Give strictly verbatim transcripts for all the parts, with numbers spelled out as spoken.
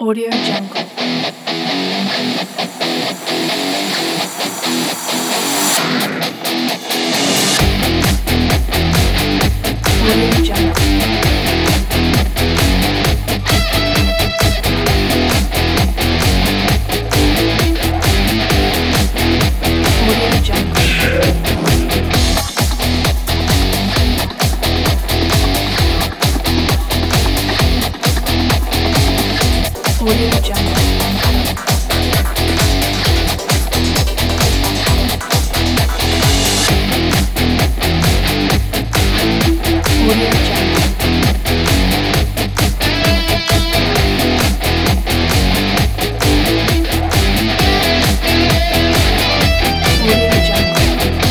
Audio Jungle. Audio Jungle. Audio Jungle. Audio Jungle. Audio Jungle. Audio Jungle.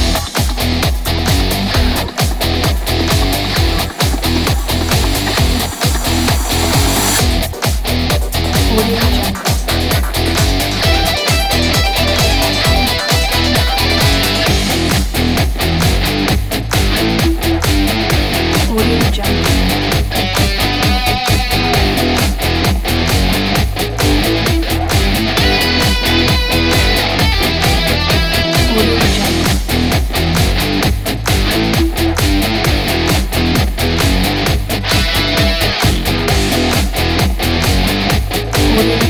Audio Jungle. Audio Jungle. Audio Jungle. Audio